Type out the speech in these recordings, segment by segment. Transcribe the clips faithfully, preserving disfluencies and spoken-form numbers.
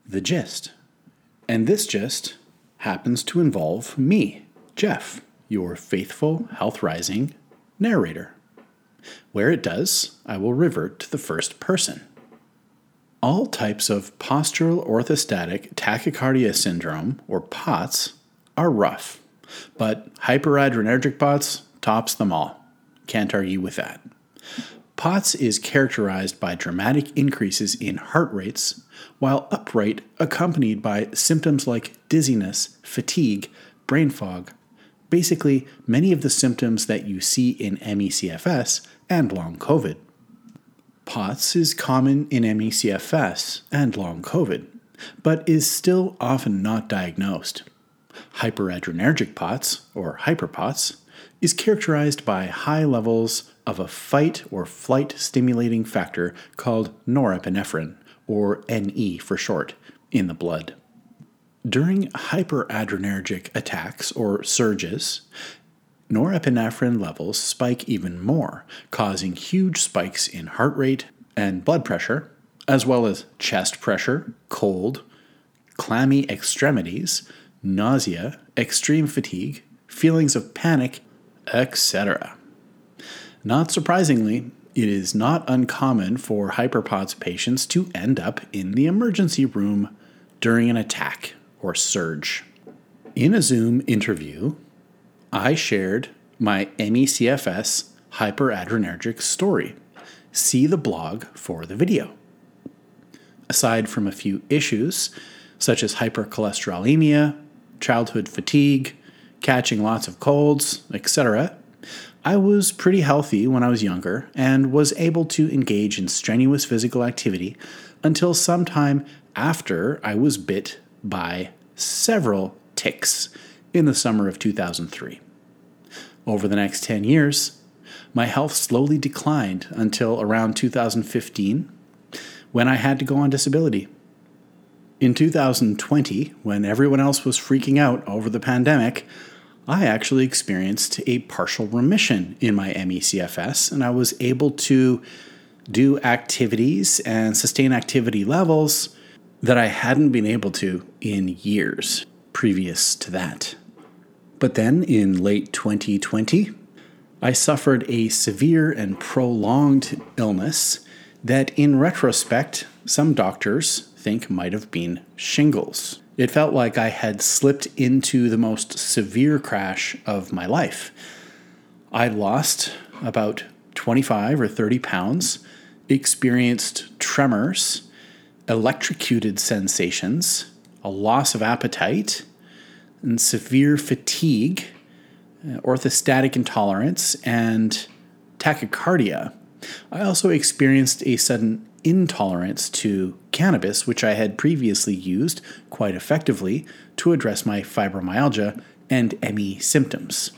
The Gist. And this gist happens to involve me, Jeff, your faithful Health Rising narrator. Where it does, I will revert to the first person. All types of postural orthostatic tachycardia syndrome, or POTS, are rough, but hyperadrenergic POTS tops them all. Can't argue with that. POTS is characterized by dramatic increases in heart rates, while upright, accompanied by symptoms like dizziness, fatigue, brain fog, basically many of the symptoms that you see in M E C F S and long COVID. POTS is common in M E C F S and long COVID, but is still often not diagnosed. Hyperadrenergic POTS, or hyperPOTS, is characterized by high levels of a fight or flight stimulating factor called norepinephrine, or N E for short, in the blood. During hyperadrenergic attacks or surges, norepinephrine levels spike even more, causing huge spikes in heart rate and blood pressure, as well as chest pressure, cold, clammy extremities, nausea, extreme fatigue, feelings of panic, et cetera. Not surprisingly, it is not uncommon for hyperPOTS patients to end up in the emergency room during an attack or surge. In a Zoom interview, I shared my M E C F S hyperadrenergic story. See the blog for the video. Aside from a few issues, such as hypercholesterolemia, childhood fatigue, catching lots of colds, et cetera, I was pretty healthy when I was younger and was able to engage in strenuous physical activity until sometime after I was bit by several ticks in the summer of two thousand three. Over the next ten years, my health slowly declined until around two thousand fifteen, when I had to go on disability. In two thousand twenty, when everyone else was freaking out over the pandemic, I actually experienced a partial remission in my M E C F S, and I was able to do activities and sustain activity levels that I hadn't been able to in years previous to that. But then, in late twenty twenty, I suffered a severe and prolonged illness that, in retrospect, some doctors think might have been shingles. It felt like I had slipped into the most severe crash of my life. I lost about twenty-five or thirty pounds, experienced tremors, electrocuted sensations, a loss of appetite, and severe fatigue, orthostatic intolerance, and tachycardia. I also experienced a sudden intolerance to cannabis, which I had previously used quite effectively to address my fibromyalgia and M E symptoms.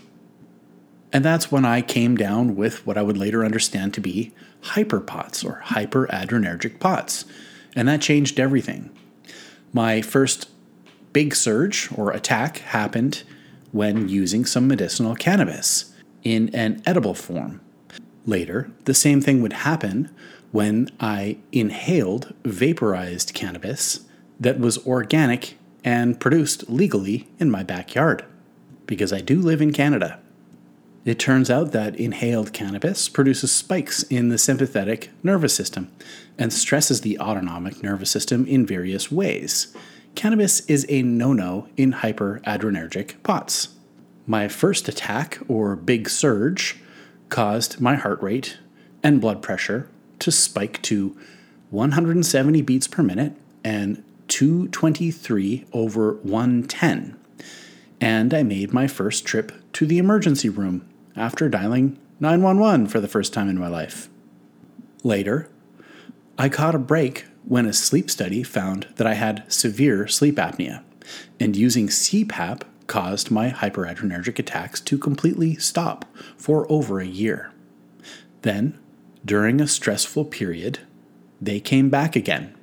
And that's when I came down with what I would later understand to be hyperPOTS, or hyperadrenergic POTS, and that changed everything. My first big surge or attack happened when using some medicinal cannabis in an edible form. Later, the same thing would happen when I inhaled vaporized cannabis that was organic and produced legally in my backyard, because I do live in Canada. It turns out that inhaled cannabis produces spikes in the sympathetic nervous system and stresses the autonomic nervous system in various ways. Cannabis is a no-no in hyperadrenergic POTS. My first attack, or big surge, caused my heart rate and blood pressure to spike to one hundred seventy beats per minute and two twenty-three over one ten. And I made my first trip to the emergency room after dialing nine one one for the first time in my life. Later, I caught a break when a sleep study found that I had severe sleep apnea, and using C PAP caused my hyperadrenergic attacks to completely stop for over a year. Then, during a stressful period, they came back again.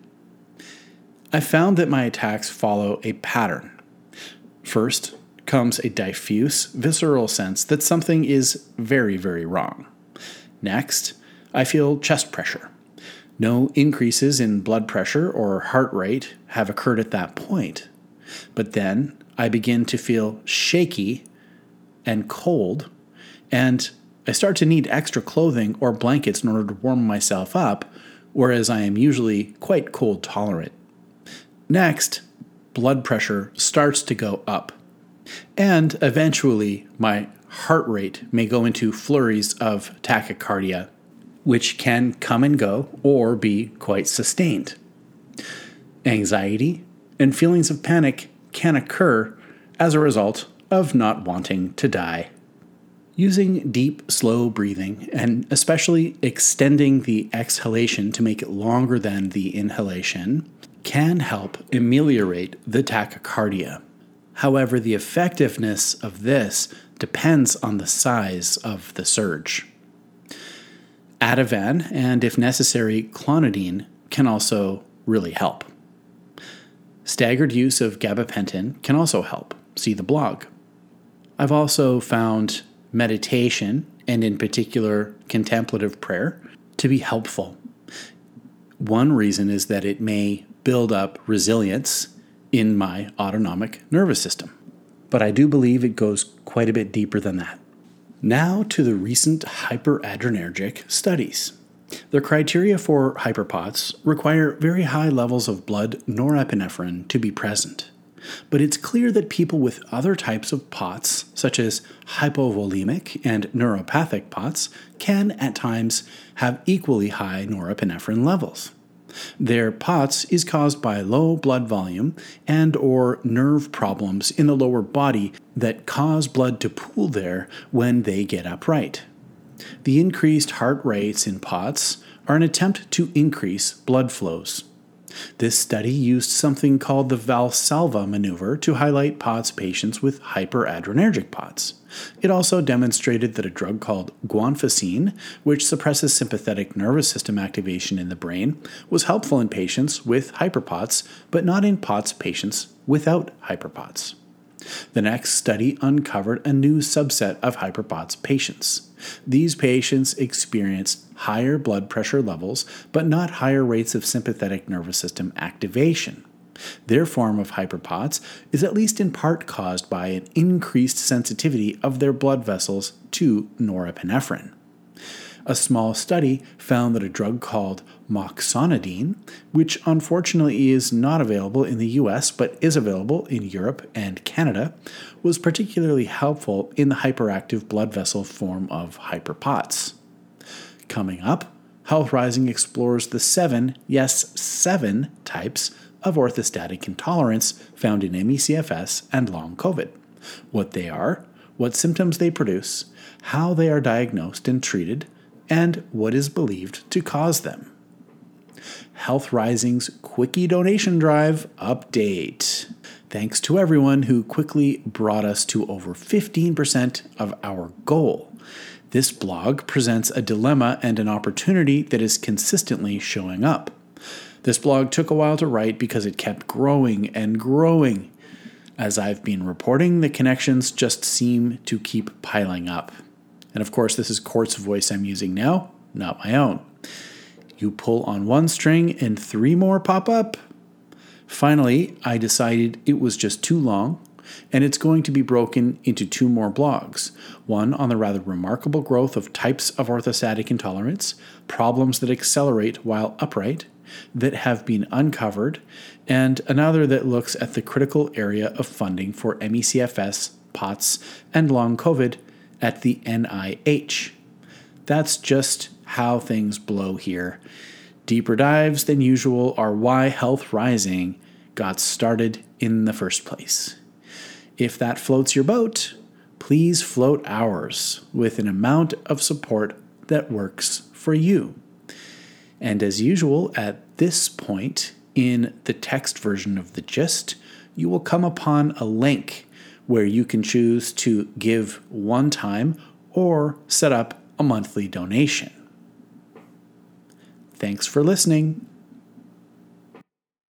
I found that my attacks follow a pattern. First comes a diffuse, visceral sense that something is very, very wrong. Next, I feel chest pressure. No increases in blood pressure or heart rate have occurred at that point. But then I begin to feel shaky and cold, and I start to need extra clothing or blankets in order to warm myself up, whereas I am usually quite cold tolerant. Next, blood pressure starts to go up, and eventually my heart rate may go into flurries of tachycardia, which can come and go or be quite sustained. Anxiety and feelings of panic can occur as a result of not wanting to die. Using deep, slow breathing, and especially extending the exhalation to make it longer than the inhalation, can help ameliorate the tachycardia. However, the effectiveness of this depends on the size of the surge. Ativan, and if necessary, clonidine, can also really help. Staggered use of gabapentin can also help. See the blog. I've also found meditation, and in particular contemplative prayer, to be helpful. One reason is that it may build up resilience in my autonomic nervous system. But I do believe it goes quite a bit deeper than that. Now to the recent hyperadrenergic studies. The criteria for hyperpots require very high levels of blood norepinephrine to be present. But it's clear that people with other types of POTS, such as hypovolemic and neuropathic POTS, can at times have equally high norepinephrine levels. Their POTS is caused by low blood volume and or nerve problems in the lower body that cause blood to pool there when they get upright. The increased heart rates in POTS are an attempt to increase blood flows. This study used something called the Valsalva maneuver to highlight POTS patients with hyperadrenergic POTS. It also demonstrated that a drug called guanfacine, which suppresses sympathetic nervous system activation in the brain, was helpful in patients with hyperpots, but not in POTS patients without hyperpots. The next study uncovered a new subset of hyperpots patients. These patients experienced higher blood pressure levels, but not higher rates of sympathetic nervous system activation. Their form of hyperpots is at least in part caused by an increased sensitivity of their blood vessels to norepinephrine. A small study found that a drug called moxonidine, which unfortunately is not available in the U S but is available in Europe and Canada, was particularly helpful in the hyperactive blood vessel form of hyperpots. Coming up, Health Rising explores the seven, yes, seven types of orthostatic intolerance found in M E C F S and long COVID, what they are, what symptoms they produce, how they are diagnosed and treated, and what is believed to cause them. Health Rising's Quickie Donation Drive update. Thanks to everyone who quickly brought us to over fifteen percent of our goal. This blog presents a dilemma and an opportunity that is consistently showing up. This blog took a while to write because it kept growing and growing. As I've been reporting, the connections just seem to keep piling up. And of course, this is Quartz voice I'm using now, not my own. You pull on one string and three more pop up. Finally, I decided it was just too long, and it's going to be broken into two more blogs. One on the rather remarkable growth of types of orthostatic intolerance, problems that accelerate while upright, that have been uncovered, and another that looks at the critical area of funding for M E C F S, POTS, and long COVID at the N I H. That's just how things blow here. Deeper dives than usual are why Health Rising got started in the first place. If that floats your boat, please float ours with an amount of support that works for you. And as usual, at this point in the text version of the gist, you will come upon a link where you can choose to give one time or set up a monthly donation. Thanks for listening.